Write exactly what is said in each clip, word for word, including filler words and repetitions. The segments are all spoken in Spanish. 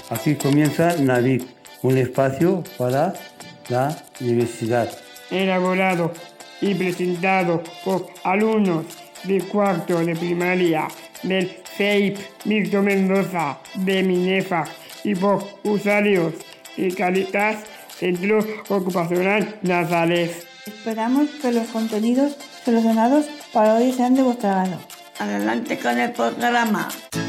Aquí comienza Navic, un espacio para la diversidad. Elaborado y presentado por alumnos de cuarto de primaria del C E I P Víctor Mendoza de Binefar y por usuarios de Cáritas Centro Ocupacional Nazaret. Esperamos que los contenidos seleccionados para hoy sean de vuestro agrado. Adelante con el programa.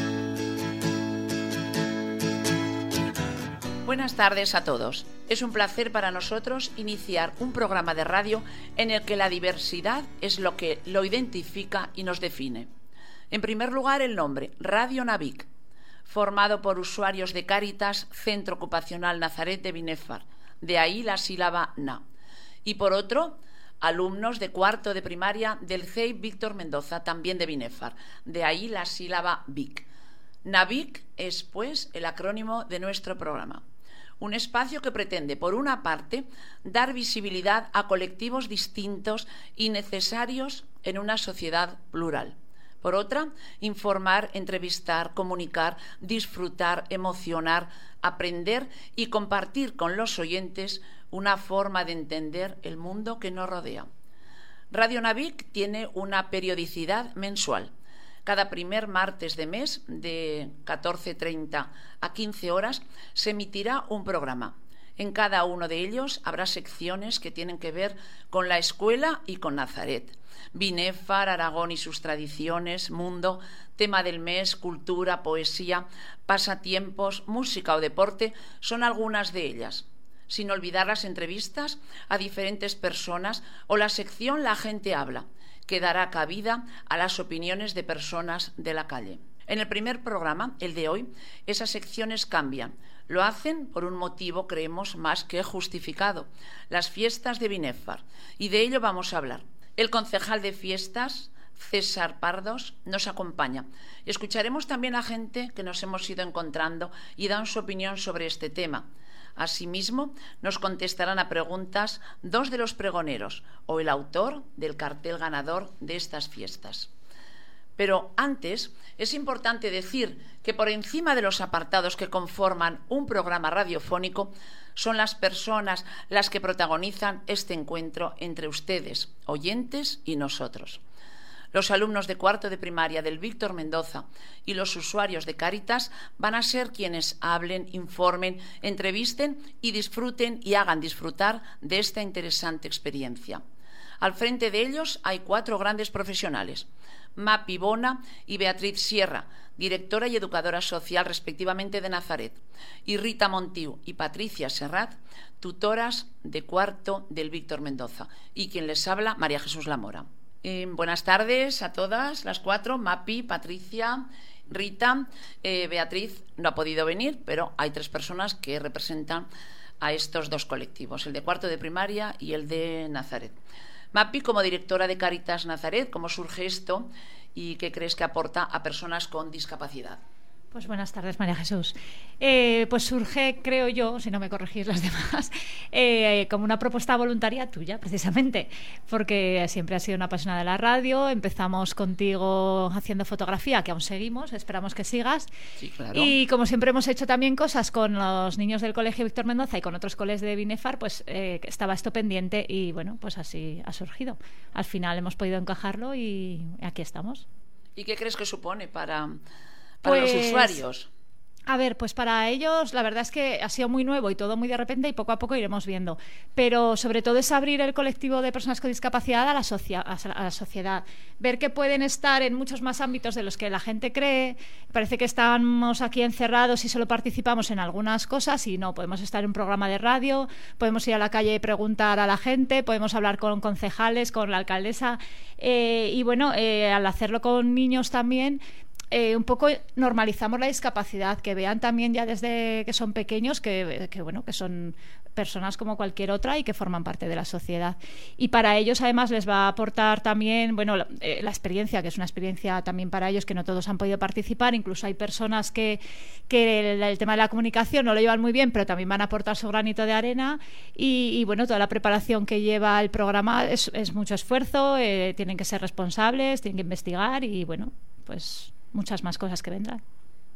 Buenas tardes a todos. Es un placer para nosotros iniciar un programa de radio en el que la diversidad es lo que lo identifica y nos define. En primer lugar, el nombre, Radio Navic, formado por usuarios de Cáritas Centro Ocupacional Nazaret de Binefar, de ahí la sílaba na. Y por otro, alumnos de cuarto de primaria del C E I P Víctor Mendoza, también de Binefar, de ahí la sílaba Vic. Navic es, pues, el acrónimo de nuestro programa. Un espacio que pretende, por una parte, dar visibilidad a colectivos distintos y necesarios en una sociedad plural. Por otra, informar, entrevistar, comunicar, disfrutar, emocionar, aprender y compartir con los oyentes una forma de entender el mundo que nos rodea. Radio Navic tiene una periodicidad mensual. Cada primer martes de mes, de catorce treinta a quince horas, se emitirá un programa. En cada uno de ellos habrá secciones que tienen que ver con la escuela y con Nazaret. Binefar, Aragón y sus tradiciones, mundo, tema del mes, cultura, poesía, pasatiempos, música o deporte son algunas de ellas. Sin olvidar las entrevistas a diferentes personas o la sección La gente habla, que dará cabida a las opiniones de personas de la calle. En el primer programa, el de hoy, esas secciones cambian. Lo hacen por un motivo, creemos, más que justificado: las fiestas de Binefar. Y de ello vamos a hablar. El concejal de fiestas, César Pardos, nos acompaña. Escucharemos también a gente que nos hemos ido encontrando y dan su opinión sobre este tema. Asimismo, nos contestarán a preguntas dos de los pregoneros o el autor del cartel ganador de estas fiestas. Pero antes, es importante decir que por encima de los apartados que conforman un programa radiofónico, son las personas las que protagonizan este encuentro entre ustedes, oyentes, y nosotros. Los alumnos de cuarto de primaria del Víctor Mendoza y los usuarios de Cáritas van a ser quienes hablen, informen, entrevisten y disfruten y hagan disfrutar de esta interesante experiencia. Al frente de ellos hay cuatro grandes profesionales: Mapi Bona y Beatriz Sierra, directora y educadora social respectivamente de Nazaret, y Rita Montiu y Patricia Serrat, tutoras de cuarto del Víctor Mendoza, y quien les habla, María Jesús Lamora. Eh, buenas tardes a todas las cuatro, Mapi, Patricia, Rita. eh, Beatriz no ha podido venir, pero hay tres personas que representan a estos dos colectivos, el de cuarto de primaria y el de Nazaret. Mapi, como directora de Cáritas Nazaret, ¿cómo surge esto y qué crees que aporta a personas con discapacidad? Pues buenas tardes, María Jesús. Eh, pues surge, creo yo, si no me corregís las demás, eh, como una propuesta voluntaria tuya, precisamente, porque siempre has sido una apasionada de la radio. Empezamos contigo haciendo fotografía, que aún seguimos, esperamos que sigas. Sí, claro. Y como siempre hemos hecho también cosas con los niños del Colegio Víctor Mendoza y con otros colegios de Binefar, pues eh, estaba esto pendiente y bueno, pues así ha surgido. Al final hemos podido encajarlo y aquí estamos. ¿Y qué crees que supone para... para pues, los usuarios? A ver, pues para ellos la verdad es que ha sido muy nuevo y todo muy de repente, y poco a poco iremos viendo. Pero sobre todo es abrir el colectivo de personas con discapacidad a la, socia- a la sociedad. Ver que pueden estar en muchos más ámbitos de los que la gente cree. Parece que estamos aquí encerrados y solo participamos en algunas cosas, y no, podemos estar en un programa de radio, podemos ir a la calle y preguntar a la gente, podemos hablar con concejales, con la alcaldesa. Eh, y bueno, eh, al hacerlo con niños también... Eh, un poco normalizamos la discapacidad, que vean también ya desde que son pequeños que, que bueno, que son personas como cualquier otra y que forman parte de la sociedad. Y para ellos además les va a aportar también, bueno, la, eh, la experiencia, que es una experiencia también para ellos, que no todos han podido participar. Incluso hay personas que, que el, el tema de la comunicación no lo llevan muy bien, pero también van a aportar su granito de arena. Y, y bueno, toda la preparación que lleva el programa es, es mucho esfuerzo, eh, tienen que ser responsables, tienen que investigar y bueno, pues muchas más cosas que vendrán.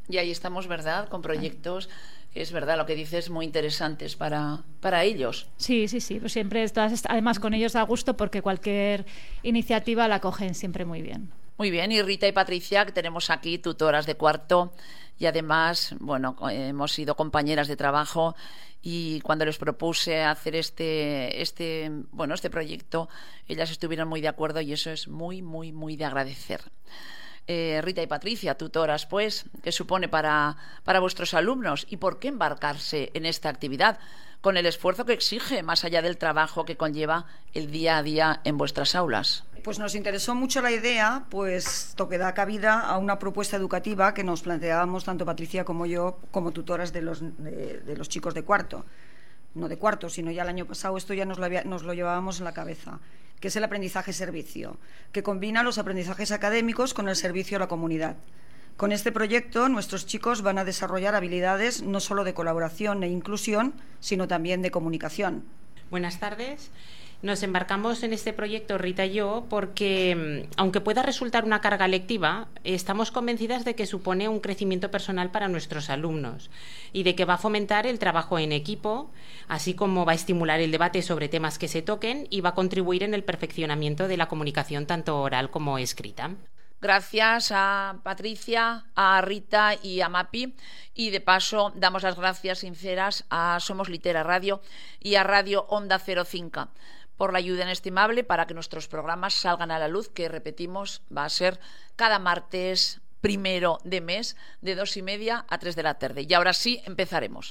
Y ahí estamos, ¿verdad?, con proyectos, es verdad, lo que dices, muy interesantes para, para ellos. Sí, sí, sí, pues siempre estás, además con ellos da gusto porque cualquier iniciativa la cogen siempre muy bien. Muy bien, y Rita y Patricia, que tenemos aquí, tutoras de cuarto, y además, bueno, hemos sido compañeras de trabajo, y cuando les propuse hacer este, este, bueno, este proyecto, ellas estuvieron muy de acuerdo, y eso es muy, muy, muy de agradecer. Eh, Rita y Patricia, tutoras, pues, ¿qué supone para, para vuestros alumnos y por qué embarcarse en esta actividad con el esfuerzo que exige, más allá del trabajo que conlleva el día a día en vuestras aulas? Pues nos interesó mucho la idea, pues que da cabida a una propuesta educativa que nos planteábamos tanto Patricia como yo como tutoras de los, de, de los chicos de cuarto. No de cuarto, sino ya el año pasado esto ya nos lo, había, nos lo llevábamos en la cabeza, que es el aprendizaje-servicio, que combina los aprendizajes académicos con el servicio a la comunidad. Con este proyecto, nuestros chicos van a desarrollar habilidades no solo de colaboración e inclusión, sino también de comunicación. Buenas tardes. Nos embarcamos en este proyecto, Rita y yo, porque, aunque pueda resultar una carga lectiva, estamos convencidas de que supone un crecimiento personal para nuestros alumnos y de que va a fomentar el trabajo en equipo, así como va a estimular el debate sobre temas que se toquen y va a contribuir en el perfeccionamiento de la comunicación tanto oral como escrita. Gracias a Patricia, a Rita y a Mapi, y de paso damos las gracias sinceras a Somos Litera Radio y a Radio Onda cero cinco por la ayuda inestimable para que nuestros programas salgan a la luz, que repetimos, va a ser cada martes primero de mes de dos y media a tres de la tarde. Y ahora sí, empezaremos.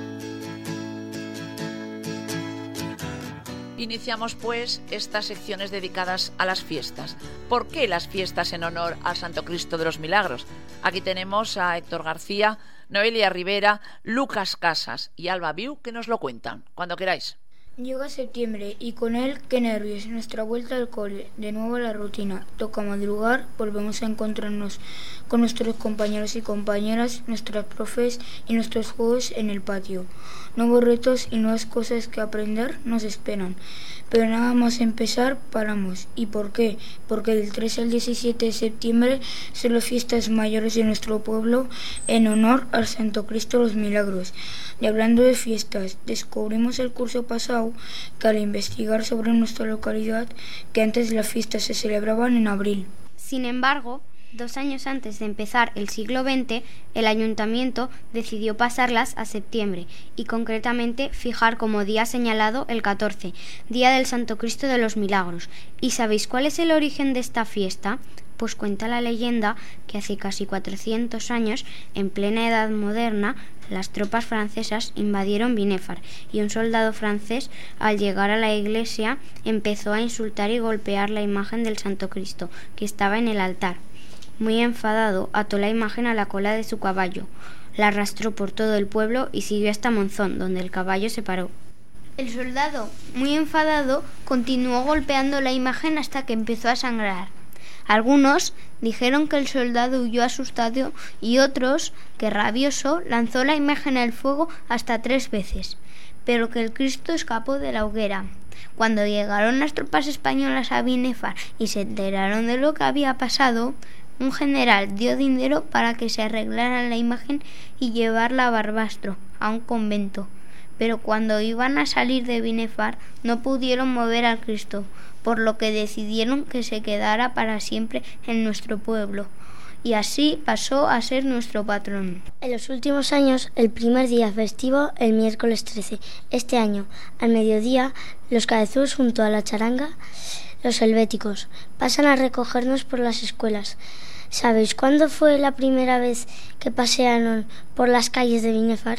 Iniciamos, pues, estas secciones dedicadas a las fiestas. ¿Por qué las fiestas en honor al Santo Cristo de los Milagros? Aquí tenemos a Héctor García, Noelia Rivera, Lucas Casas y Alba Viu, que nos lo cuentan. Cuando queráis. Llega septiembre y con él, qué nervios, nuestra vuelta al cole, de nuevo a la rutina. Toca madrugar, volvemos a encontrarnos con nuestros compañeros y compañeras, nuestras profes y nuestros juegos en el patio. Nuevos retos y nuevas cosas que aprender nos esperan. Pero nada más empezar, paramos. ¿Y por qué? Porque del tres al diecisiete de septiembre son las fiestas mayores de nuestro pueblo en honor al Santo Cristo de los Milagros. Y hablando de fiestas, descubrimos el curso pasado que al investigar sobre nuestra localidad, que antes las fiestas se celebraban en abril. Sin embargo, dos años antes de empezar el siglo veinte, el ayuntamiento decidió pasarlas a septiembre y concretamente fijar como día señalado el catorce, Día del Santo Cristo de los Milagros. ¿Y sabéis cuál es el origen de esta fiesta? Pues cuenta la leyenda que hace casi cuatrocientos años, en plena Edad Moderna, las tropas francesas invadieron Binéfar y un soldado francés, al llegar a la iglesia, empezó a insultar y golpear la imagen del Santo Cristo, que estaba en el altar. Muy enfadado, ató la imagen a la cola de su caballo, la arrastró por todo el pueblo y siguió hasta Monzón, donde el caballo se paró. El soldado, muy enfadado, continuó golpeando la imagen hasta que empezó a sangrar. Algunos dijeron que el soldado huyó asustado y otros que, rabioso, lanzó la imagen al fuego hasta tres veces, pero que el Cristo escapó de la hoguera. Cuando llegaron las tropas españolas a Binéfar y se enteraron de lo que había pasado, un general dio dinero para que se arreglara la imagen y llevarla a Barbastro, a un convento. Pero cuando iban a salir de Binéfar no pudieron mover al Cristo, por lo que decidieron que se quedara para siempre en nuestro pueblo, y así pasó a ser nuestro patrón. En los últimos años, el primer día festivo, el miércoles trece. Este año, al mediodía, los cabezudos junto a la charanga, los helvéticos, pasan a recogernos por las escuelas. ¿Sabéis cuándo fue la primera vez que pasearon por las calles de Binéfar?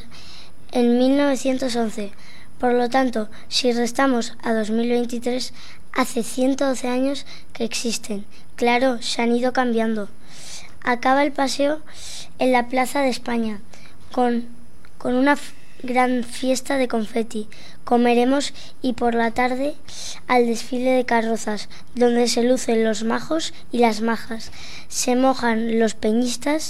En mil novecientos once. Por lo tanto, si restamos a dos mil veintitrés, hace ciento doce años que existen. Claro, se han ido cambiando. Acaba el paseo en la Plaza de España con, con una f- gran fiesta de confeti. Comeremos y por la tarde al desfile de carrozas, donde se lucen los majos y las majas. Se mojan los peñistas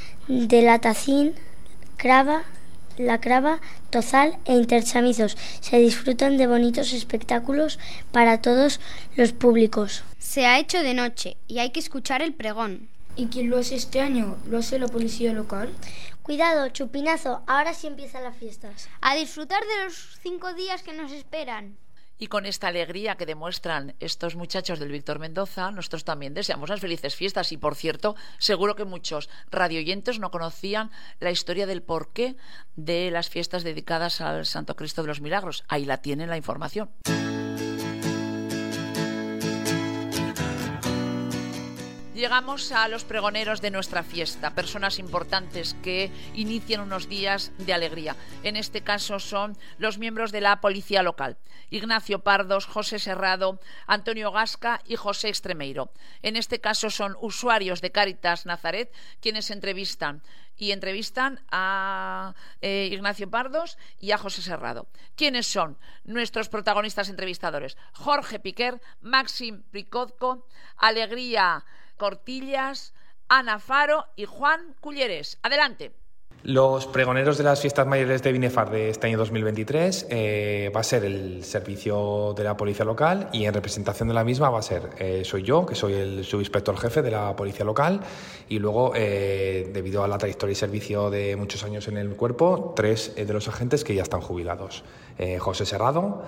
de la Tacín, Crava, la Crava, Tozal e Interchamizos. Se disfrutan de bonitos espectáculos para todos los públicos. Se ha hecho de noche y hay que escuchar el pregón. ¿Y quién lo hace este año? ¿Lo hace la policía local? Cuidado, chupinazo, ahora sí empiezan las fiestas. A disfrutar de los cinco días que nos esperan. Y con esta alegría que demuestran estos muchachos del Víctor Mendoza, nosotros también deseamos las felices fiestas. Y por cierto, seguro que muchos radioyentes no conocían la historia del porqué de las fiestas dedicadas al Santo Cristo de los Milagros. Ahí la tienen la información. Llegamos a los pregoneros de nuestra fiesta, personas importantes que inician unos días de alegría. En este caso son los miembros de la policía local: Ignacio Pardos, José Serrado, Antonio Gasca y José Extremeiro. En este caso son usuarios de Cáritas Nazaret quienes entrevistan y entrevistan a eh, Ignacio Pardos y a José Serrado. ¿Quiénes son nuestros protagonistas entrevistadores? Jorge Piquer, Maxim Pricozco, Alegría Cortillas, Ana Faro y Juan Culleres. Adelante. Los pregoneros de las fiestas mayores de Binefar de este año dos mil veintitrés eh, va a ser el servicio de la policía local, y en representación de la misma va a ser eh, soy yo, que soy el subinspector jefe de la policía local, y luego eh, debido a la trayectoria y servicio de muchos años en el cuerpo, tres eh, de los agentes que ya están jubilados: eh, José Serrado,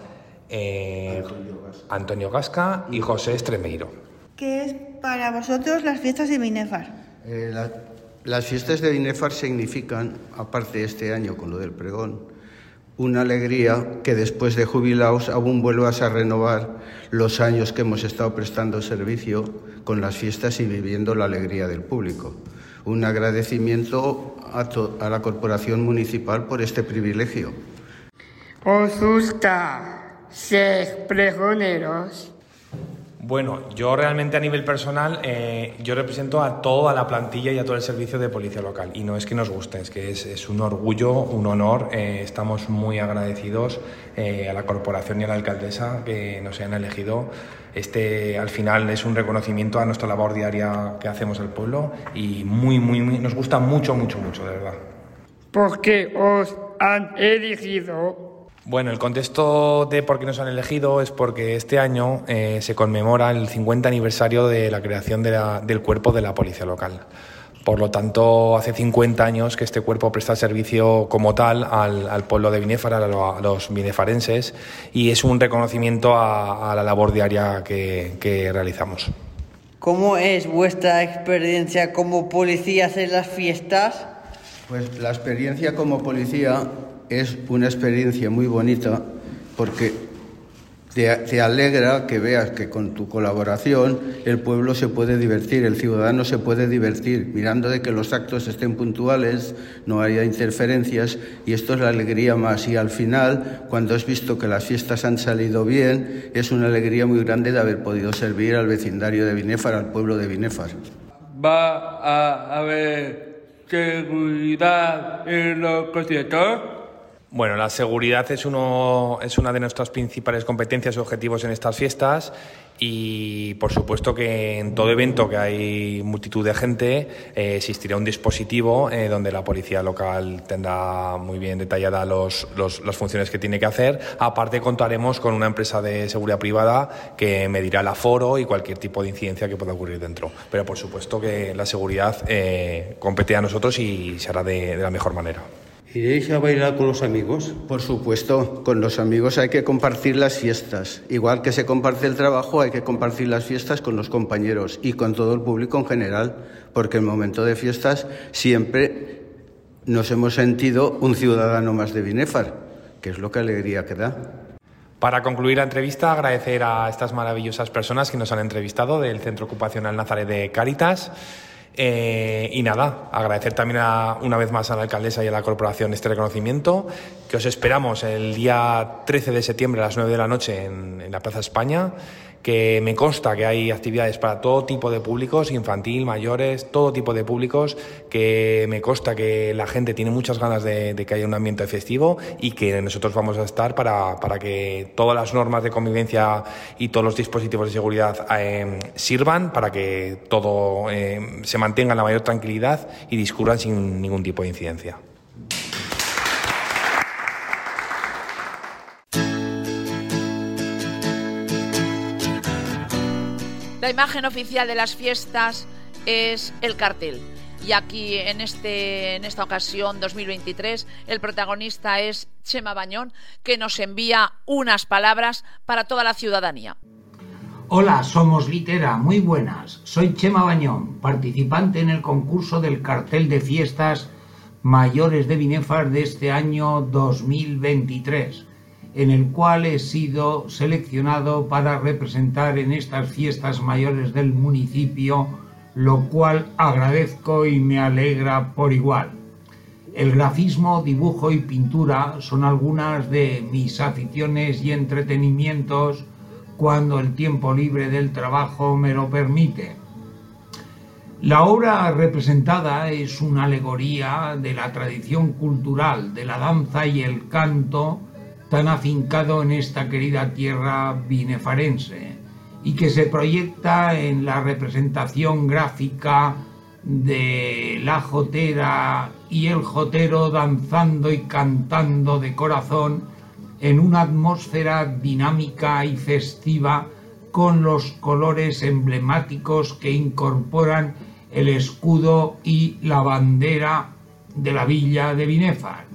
eh, Antonio Gasca y José Extremeiro. ¿Qué es para vosotros las fiestas de Binefar? Eh, la, las fiestas de Binefar significan, aparte de este año con lo del pregón, una alegría que después de jubilados aún vuelvas a renovar los años que hemos estado prestando servicio con las fiestas y viviendo la alegría del público. Un agradecimiento a, to, a la Corporación Municipal por este privilegio. ¿Os gusta ser pregoneros? Bueno, yo realmente a nivel personal, eh, yo represento a toda la plantilla y a todo el servicio de policía local, y no es que nos guste, es que es, es un orgullo, un honor. Eh, estamos muy agradecidos eh, a la corporación y a la alcaldesa que nos hayan elegido. Este, al final, es un reconocimiento a nuestra labor diaria que hacemos al pueblo, y muy, muy, muy, nos gusta mucho, mucho, mucho, de verdad. ¿Por qué os han elegido? Bueno, el contexto de por qué nos han elegido es porque este año eh, se conmemora el cincuenta aniversario de la creación de la, del cuerpo de la policía local. Por lo tanto, hace cincuenta años que este cuerpo presta servicio como tal al, al pueblo de Binefar, a, lo, a los binefarenses, y es un reconocimiento a, a la labor diaria que, que realizamos. ¿Cómo es vuestra experiencia como policías en las fiestas? Pues la experiencia como policía es una experiencia muy bonita, porque te, te alegra que veas que con tu colaboración el pueblo se puede divertir, el ciudadano se puede divertir, mirando de que los actos estén puntuales, no haya interferencias, y esto es la alegría más. Y al final, cuando has visto que las fiestas han salido bien, es una alegría muy grande de haber podido servir al vecindario de Binefar, al pueblo de Binefar. ¿Va a haber seguridad en los conciertos? Bueno, la seguridad es, uno, es una de nuestras principales competencias y objetivos en estas fiestas, y por supuesto que en todo evento que hay multitud de gente eh, existirá un dispositivo eh, donde la policía local tendrá muy bien detallada los, los, las funciones que tiene que hacer. Aparte, contaremos con una empresa de seguridad privada que medirá el aforo y cualquier tipo de incidencia que pueda ocurrir dentro. Pero por supuesto que la seguridad eh, compete a nosotros y se hará de, de la mejor manera. ¿Iréis a bailar con los amigos? Por supuesto, con los amigos hay que compartir las fiestas. Igual que se comparte el trabajo, hay que compartir las fiestas con los compañeros y con todo el público en general, porque en momento de fiestas siempre nos hemos sentido un ciudadano más de Binefar, que es lo que alegría que da. Para concluir la entrevista, agradecer a estas maravillosas personas que nos han entrevistado del Centro Ocupacional Nazaret de Cáritas. Eh, y nada, agradecer también a, una vez más a la alcaldesa y a la corporación este reconocimiento, que os esperamos el día trece de septiembre a las nueve de la noche en, en la Plaza España, que me consta que hay actividades para todo tipo de públicos, infantil, mayores, todo tipo de públicos, que me consta que la gente tiene muchas ganas de, de que haya un ambiente festivo, y que nosotros vamos a estar para, para que todas las normas de convivencia y todos los dispositivos de seguridad eh, sirvan para que todo eh, se mantenga en la mayor tranquilidad y discurran sin ningún tipo de incidencia. La imagen oficial de las fiestas es el cartel. Y aquí, en, este, en esta ocasión, dos mil veintitrés, el protagonista es Chema Bañón, que nos envía unas palabras para toda la ciudadanía. Hola, somos Litera, muy buenas. Soy Chema Bañón, participante en el concurso del cartel de fiestas mayores de Binefar de este año dos mil veintitrés, en el cual he sido seleccionado para representar en estas fiestas mayores del municipio, lo cual agradezco y me alegra por igual. El grafismo, dibujo y pintura son algunas de mis aficiones y entretenimientos cuando el tiempo libre del trabajo me lo permite. La obra representada es una alegoría de la tradición cultural de la danza y el canto tan afincado en esta querida tierra binefarense, y que se proyecta en la representación gráfica de la jotera y el jotero danzando y cantando de corazón en una atmósfera dinámica y festiva con los colores emblemáticos que incorporan el escudo y la bandera de la villa de Binefar.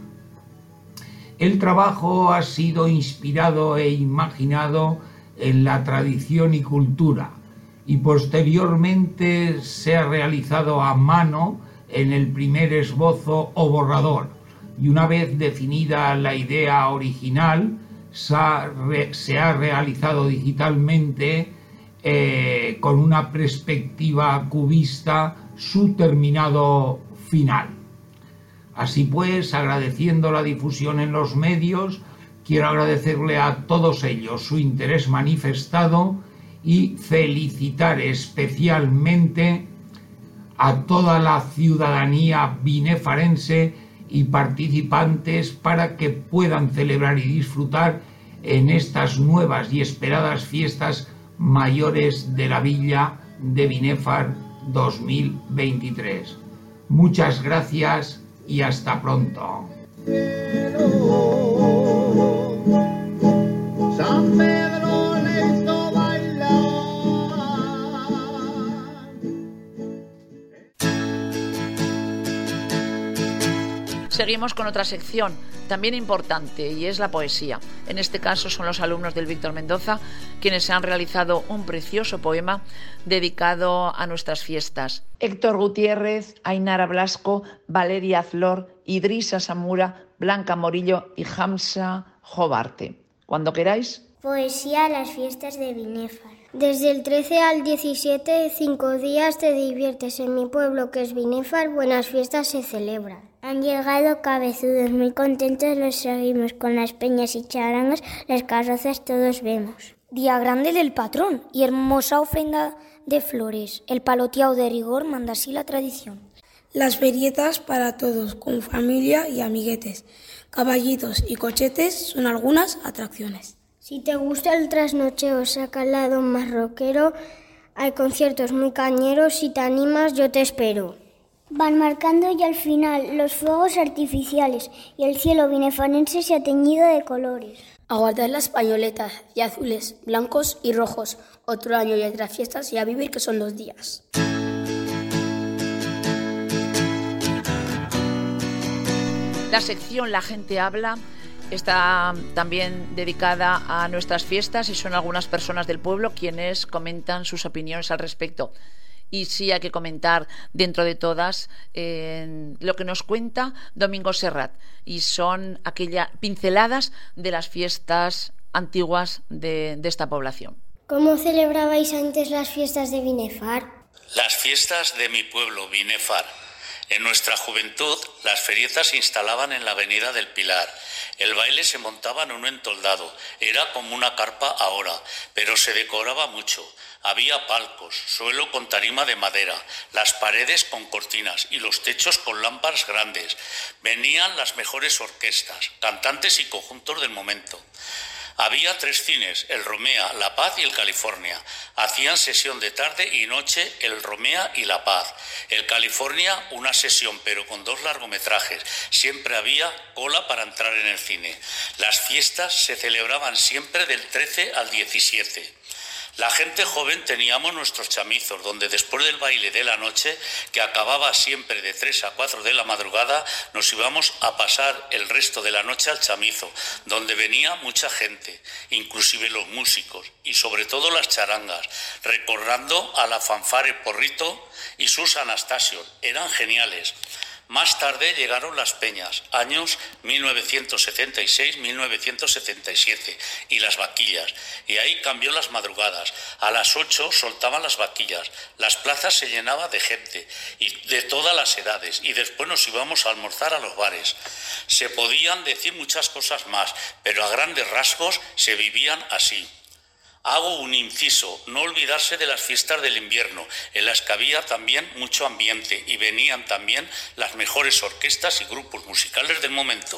El trabajo ha sido inspirado e imaginado en la tradición y cultura, y posteriormente se ha realizado a mano en el primer esbozo o borrador, y una vez definida la idea original se ha, re, se ha realizado digitalmente eh, con una perspectiva cubista su terminado final. Así pues, agradeciendo la difusión en los medios, quiero agradecerle a todos ellos su interés manifestado y felicitar especialmente a toda la ciudadanía binefarense y participantes para que puedan celebrar y disfrutar en estas nuevas y esperadas fiestas mayores de la villa de Binefar dos mil veintitrés. Muchas gracias y hasta pronto. San Pedro le hizo bailar. Seguimos con otra sección, también importante, y es la poesía. En este caso son los alumnos del Víctor Mendoza quienes han realizado un precioso poema dedicado a nuestras fiestas. Héctor Gutiérrez, Ainara Blasco, Valeria Flor, Idrisa Samura, Blanca Morillo y Hamza Jobarte. Cuando queráis. Poesía a las fiestas de Binefar. Desde el trece al diecisiete, cinco días te diviertes en mi pueblo que es Binefar, buenas fiestas se celebran. Han llegado cabezudos, muy contentos los seguimos, con las peñas y charangas, las carrozas todos vemos. Día grande del patrón y hermosa ofrenda de flores, el paloteado de rigor manda así la tradición. Las ferietas para todos, con familia y amiguetes, caballitos y cochetes son algunas atracciones. Si te gusta el trasnocheo, saca al lado más rockero, hay conciertos muy cañeros, si te animas yo te espero. Van marcando y al final los fuegos artificiales y el cielo binefarense se ha teñido de colores. Aguardar las pañoletas y azules, blancos y rojos, otro año y otras fiestas y a vivir que son los días. La sección La gente habla está también dedicada a nuestras fiestas y son algunas personas del pueblo quienes comentan sus opiniones al respecto. Y sí hay que comentar dentro de todas eh, lo que nos cuenta Domingo Serrat, y son aquellas pinceladas de las fiestas antiguas de, de esta población. ¿Cómo celebrabais antes las fiestas de Binefar? Las fiestas de mi pueblo, Binefar. En nuestra juventud, las ferietas se instalaban en la avenida del Pilar. El baile se montaba en un entoldado. Era como una carpa ahora, pero se decoraba mucho. Había palcos, suelo con tarima de madera, las paredes con cortinas y los techos con lámparas grandes. Venían las mejores orquestas, cantantes y conjuntos del momento. Había tres cines, el Romea, La Paz y el California. Hacían sesión de tarde y noche el Romea y La Paz. El California, una sesión, pero con dos largometrajes. Siempre había cola para entrar en el cine. Las fiestas se celebraban siempre del trece al diecisiete. La gente joven teníamos nuestros chamizos, donde después del baile de la noche, que acababa siempre de tres a cuatro de la madrugada, nos íbamos a pasar el resto de la noche al chamizo, donde venía mucha gente, inclusive los músicos y sobre todo las charangas, recordando a la fanfare Porrito y sus Anastasios. Eran geniales. Más tarde llegaron las peñas, años mil novecientos setenta y seis a mil novecientos setenta y siete, y las vaquillas. Y ahí cambió las madrugadas. A las ocho soltaban las vaquillas. Las plazas se llenaban de gente, y de todas las edades, y después nos íbamos a almorzar a los bares. Se podían decir muchas cosas más, pero a grandes rasgos se vivían así. Hago un inciso, no olvidarse de las fiestas del invierno, en las que había también mucho ambiente y venían también las mejores orquestas y grupos musicales del momento.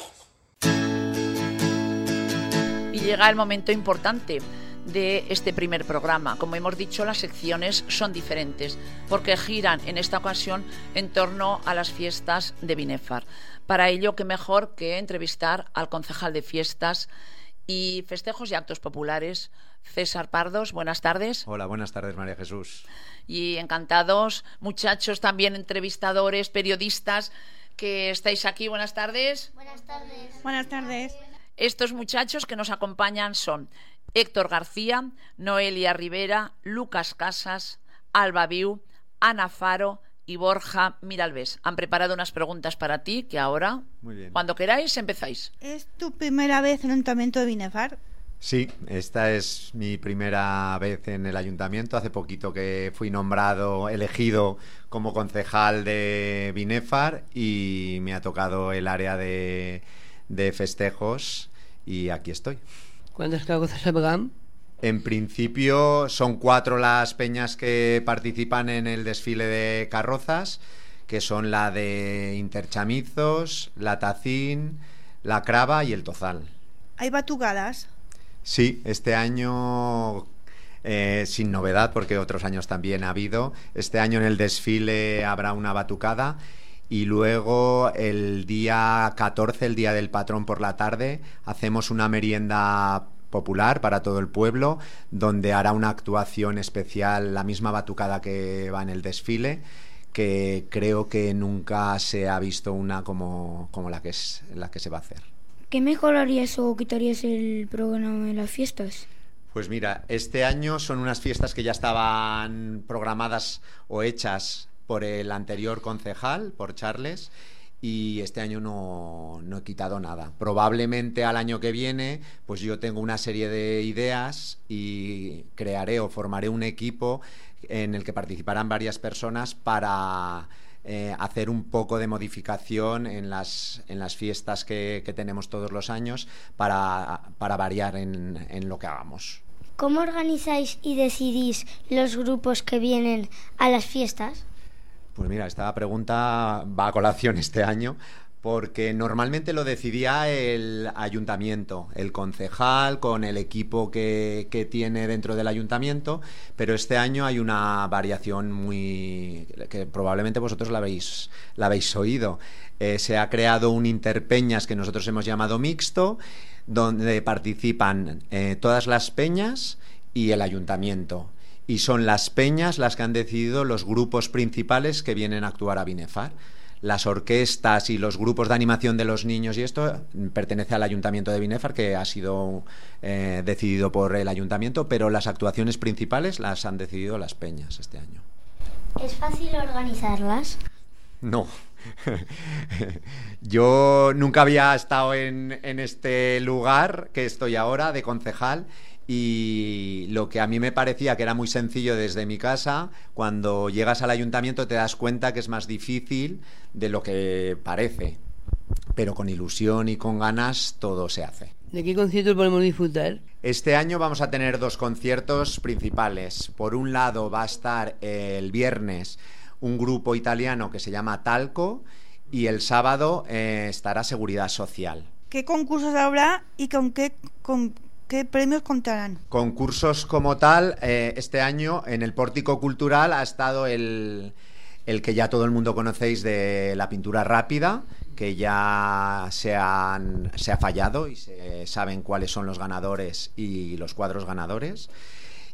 Y llega el momento importante de este primer programa. Como hemos dicho, las secciones son diferentes porque giran en esta ocasión en torno a las fiestas de Binefar. Para ello, qué mejor que entrevistar al concejal de fiestas y festejos y actos populares, César Pardos. Buenas tardes. Hola, buenas tardes, María Jesús. Y encantados, muchachos, también entrevistadores, periodistas que estáis aquí. Buenas tardes. Buenas tardes. Buenas tardes. Estos muchachos que nos acompañan son Héctor García, Noelia Rivera, Lucas Casas, Alba Viu, Ana Faro y Borja Miralbés. Han preparado unas preguntas para ti que ahora, Muy bien. Cuando queráis, empezáis. ¿Es tu primera vez en el Ayuntamiento de Binefar? Sí, esta es mi primera vez en el ayuntamiento. Hace poquito que fui nombrado, elegido como concejal de Binefar y me ha tocado el área de, de festejos y aquí estoy. ¿Cuántas carrozas habrán? En principio son cuatro las peñas que participan en el desfile de carrozas, que son la de Interchamizos, la Tacín, la Crava y el Tozal. ¿Hay batucadas? Sí, este año, eh, sin novedad, porque otros años también ha habido. Este año en el desfile habrá una batucada y luego el día catorce, el día del patrón por la tarde, hacemos una merienda popular para todo el pueblo, donde hará una actuación especial, la misma batucada que va en el desfile, que creo que nunca se ha visto una como, como la que es la que se va a hacer. ¿Qué mejorarías o quitarías el programa de las fiestas? Pues mira, este año son unas fiestas que ya estaban programadas o hechas por el anterior concejal, por Charles, y este año no, no he quitado nada. Probablemente al año que viene, pues yo tengo una serie de ideas y crearé o formaré un equipo en el que participarán varias personas para eh, hacer un poco de modificación en las, en las fiestas que, que tenemos todos los años para, para variar en, en lo que hagamos. ¿Cómo organizáis y decidís los grupos que vienen a las fiestas? Pues mira, esta pregunta va a colación este año porque normalmente lo decidía el ayuntamiento, el concejal con el equipo que, que tiene dentro del ayuntamiento, pero este año hay una variación muy que probablemente vosotros la habéis, la habéis oído. Eh, se ha creado un interpeñas que nosotros hemos llamado mixto, donde participan eh, todas las peñas y el ayuntamiento. Y son las peñas las que han decidido los grupos principales que vienen a actuar a Binefar. Las orquestas y los grupos de animación de los niños y esto pertenece al Ayuntamiento de Binefar, que ha sido eh, decidido por el Ayuntamiento, pero las actuaciones principales las han decidido las peñas este año. ¿Es fácil organizarlas? No. Yo nunca había estado en, en este lugar que estoy ahora de concejal. Y lo que a mí me parecía que era muy sencillo desde mi casa, cuando llegas al ayuntamiento te das cuenta que es más difícil de lo que parece. Pero con ilusión y con ganas todo se hace. ¿De qué conciertos podemos disfrutar? Este año vamos a tener dos conciertos principales. Por un lado va a estar el viernes un grupo italiano que se llama Talco y el sábado eh, estará Seguridad Social. ¿Qué concursos habrá y con qué... Con... ¿Qué premios contarán? Concursos como tal, eh, este año en el Pórtico Cultural ha estado el, el que ya todo el mundo conocéis de la pintura rápida, que ya se, han, se ha fallado y se saben cuáles son los ganadores y los cuadros ganadores.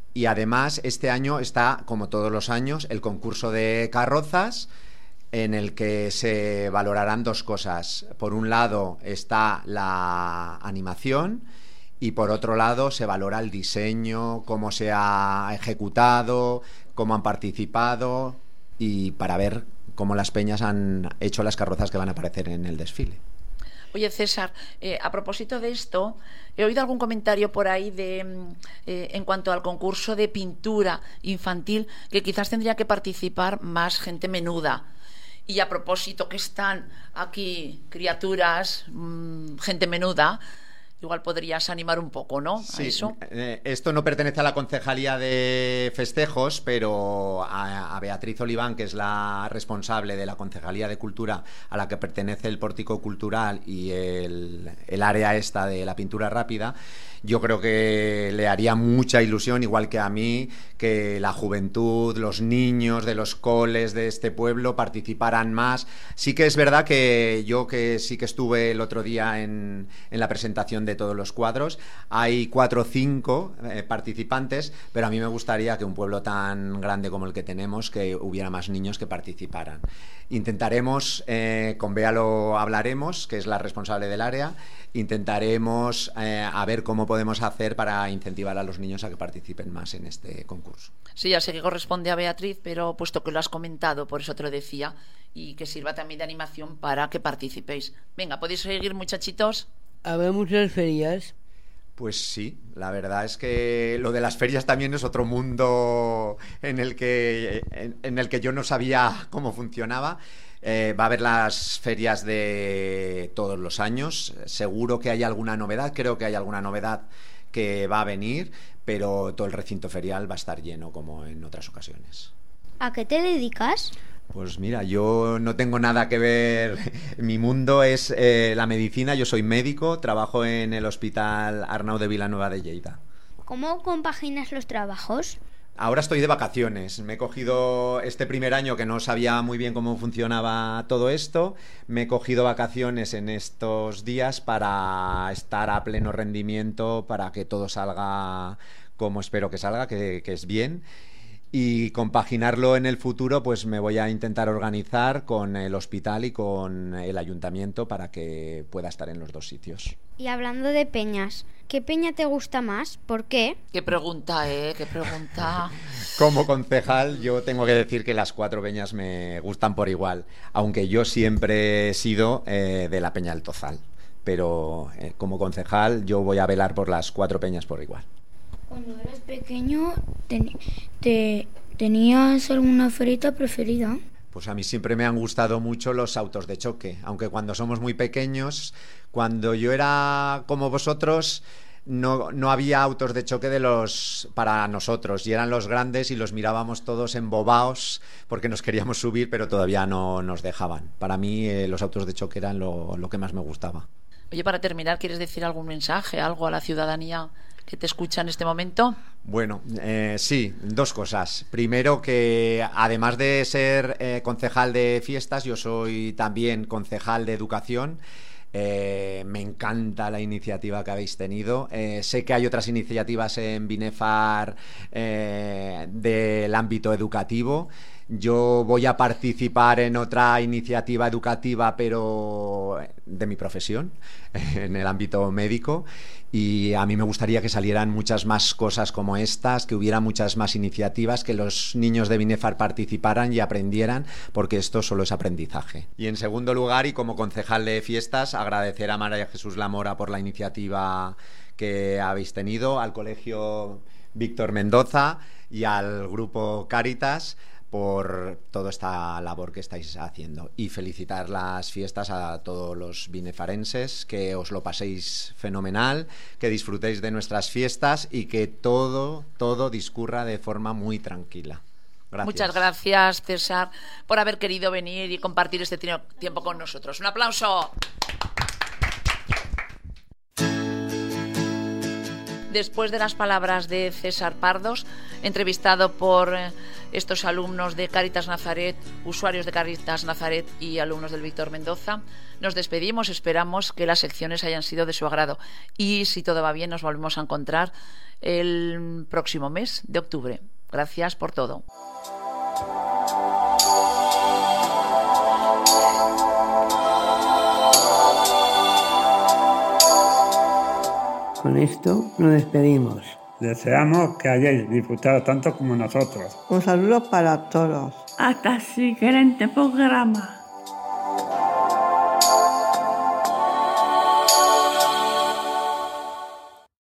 Y además este año está, como todos los años, el concurso de carrozas, en el que se valorarán dos cosas. Por un lado está la animación y por otro lado se valora el diseño, cómo se ha ejecutado, cómo han participado y para ver cómo las peñas han hecho las carrozas que van a aparecer en el desfile. Oye, César, eh, a propósito de esto, he oído algún comentario por ahí de eh, en cuanto al concurso de pintura infantil, que quizás tendría que participar más gente menuda. Y a propósito que están aquí criaturas, mmm, gente menuda, igual podrías animar un poco, ¿no? Sí, a eso. Eh, esto no pertenece a la Concejalía de Festejos, pero a, a Beatriz Oliván, que es la responsable de la Concejalía de Cultura, a la que pertenece el Pórtico Cultural y el, el área esta de la pintura rápida, yo creo que le haría mucha ilusión, igual que a mí, que la juventud, los niños de los coles de este pueblo participaran más. Sí que es verdad que yo, que sí que estuve el otro día en, en la presentación de todos los cuadros, hay cuatro o cinco eh, participantes, pero a mí me gustaría que un pueblo tan grande como el que tenemos, que hubiera más niños que participaran. Intentaremos, eh, con Bea lo hablaremos, que es la responsable del área, intentaremos eh, a ver cómo podemos hacer para incentivar a los niños a que participen más en este concurso. Sí, ya sé que corresponde a Beatriz, pero puesto que lo has comentado, por eso te lo decía, y que sirva también de animación para que participéis. Venga, ¿podéis seguir, muchachitos? ¿Habrá muchas ferias? Pues sí, la verdad es que lo de las ferias también es otro mundo en el que, en, en el que yo no sabía cómo funcionaba. Eh, va a haber las ferias de todos los años. Seguro que hay alguna novedad, creo que hay alguna novedad que va a venir, pero todo el recinto ferial va a estar lleno como en otras ocasiones. ¿A qué te dedicas? Pues mira, yo no tengo nada que ver. Mi mundo es eh, la medicina. Yo soy médico, trabajo en el Hospital Arnau de Vilanova de Lleida. ¿Cómo compaginas los trabajos? Ahora estoy de vacaciones. Me he cogido este primer año que no sabía muy bien cómo funcionaba todo esto. Me he cogido vacaciones en estos días para estar a pleno rendimiento, para que todo salga como espero que salga, que, que es bien. Y compaginarlo en el futuro, pues me voy a intentar organizar con el hospital y con el ayuntamiento para que pueda estar en los dos sitios. Y hablando de peñas, ¿qué peña te gusta más? ¿Por qué? Qué pregunta, ¿eh? Qué pregunta. Como concejal, yo tengo que decir que las cuatro peñas me gustan por igual, aunque yo siempre he sido eh, de la Peña del Tozal. Pero eh, como concejal, yo voy a velar por las cuatro peñas por igual. Cuando eras pequeño, ten, te, ¿tenías alguna ferita preferida? Pues a mí siempre me han gustado mucho los autos de choque, aunque cuando somos muy pequeños, cuando yo era como vosotros, no, no había autos de choque de los para nosotros, y eran los grandes y los mirábamos todos embobados porque nos queríamos subir, pero todavía no nos dejaban. Para mí eh, los autos de choque eran lo, lo que más me gustaba. Oye, para terminar, ¿quieres decir algún mensaje, algo a la ciudadanía que te escucha en este momento? Bueno, eh, sí, dos cosas. Primero, que además de ser eh, concejal de fiestas, yo soy también concejal de educación. Eh, me encanta la iniciativa que habéis tenido. Eh, sé que hay otras iniciativas en Binefar eh, del ámbito educativo. Yo voy a participar en otra iniciativa educativa, pero de mi profesión, en el ámbito médico, y a mí me gustaría que salieran muchas más cosas como estas, que hubiera muchas más iniciativas, que los niños de Binefar participaran y aprendieran, porque esto solo es aprendizaje. Y en segundo lugar, y como concejal de fiestas, agradecer a María Jesús Lamora por la iniciativa que habéis tenido, al Colegio Víctor Mendoza y al Grupo Cáritas por toda esta labor que estáis haciendo, y felicitar las fiestas a todos los binefarenses, que os lo paséis fenomenal, que disfrutéis de nuestras fiestas y que todo, todo discurra de forma muy tranquila. Gracias. Muchas gracias, César, por haber querido venir y compartir este tiempo con nosotros. ¡Un aplauso! Después de las palabras de César Pardos, entrevistado por eh, estos alumnos de Cáritas Nazaret, usuarios de Cáritas Nazaret y alumnos del Víctor Mendoza, nos despedimos. Esperamos que las secciones hayan sido de su agrado y, si todo va bien, nos volvemos a encontrar el próximo mes de octubre. Gracias por todo. Con esto nos despedimos. Deseamos que hayáis disfrutado tanto como nosotros. Un saludo para todos. Hasta el siguiente programa.